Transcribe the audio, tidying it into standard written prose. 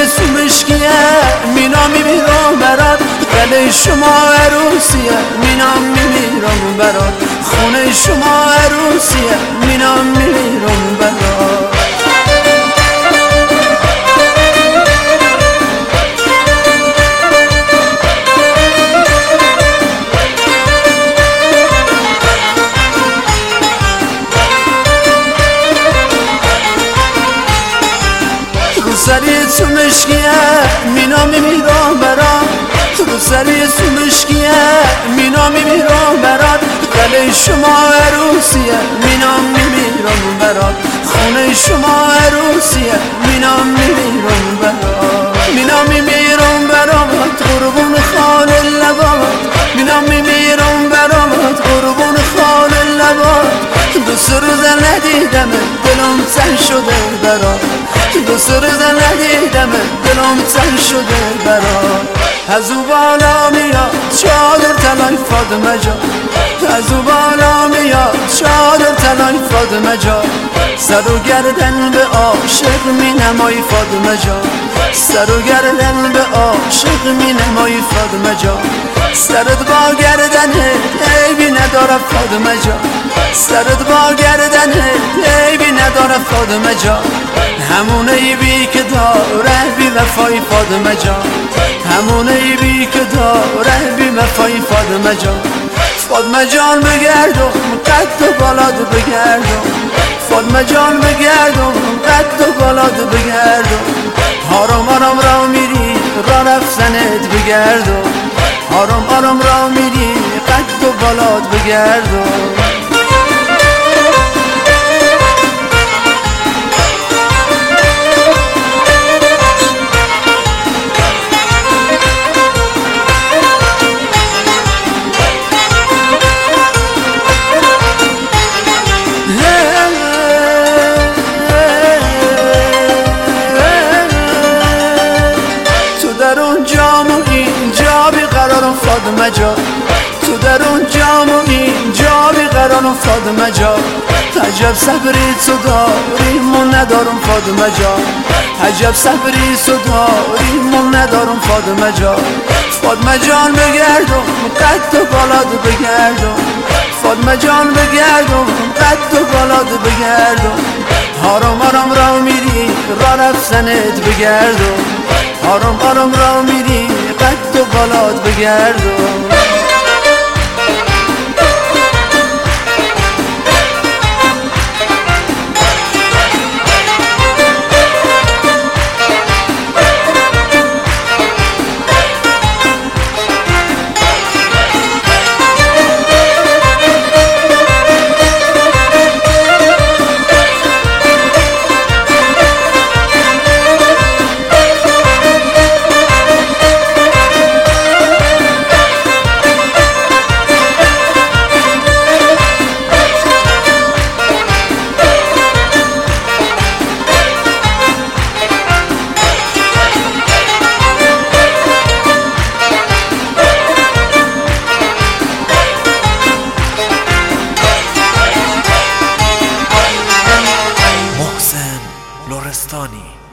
سومشکیه مینام میمیرم برات، گله شما عروسیه مینام میمیرم برات، خونه شما عروسیه مینام میمیرم برات. سری سومشکیه مینام میمیرم برات، رو سری سومشکیه مینام میمیرم برات، گله شما عروسیه مینام میمیرم برات، خونه شما عروسیه مینام میمیرم برات. مینام میمیرم برات قربون خال لبات، مینام میمیرم برات قربون خال لبات. دوست روز ندیدم دلم تن شده برات، دوست روز ندیدم دلم تن شده برات. از او بالا میاد چادر طلای فاطمه جان، از او بالا میاد چادر طلای فاطمه جان. سر و گردن به عاشق می نمایی فاطمه جان، سر و گردن به عاشق می نمایی فاطمه جان. سرت با گردنه عیبی نداره فاطمه جان، سرت با گردنه عیبی نداره فاطمه جان. همون عیبی که داره بی وفای فاطمه جان، همون عیبی که داره بی وفای فاطمه جان. فاطمه جان بگردم قد و بالاد بگردم، فاطمه جان بگردم قد و بالاد بگردم. آرام آرام را میری را رفتنت بگردم، آرام آرام را میری قد و بالاد بگردم. فاطمه جان تو در اون جام و اینجا بیقرارم فاطمه جان. عجب صبری تو داری من ندارم فاطمه جان، عجب صبری تو داری من ندارم فاطمه جان. فاطمه جان بگردم قد و بالاد بگردم، فاطمه جان بگردم قد و بالاد بگردم. آرام آرام را میری را رفتنت بگردم، آرام آرام را میری قد و بالاد بگردم. لرستانی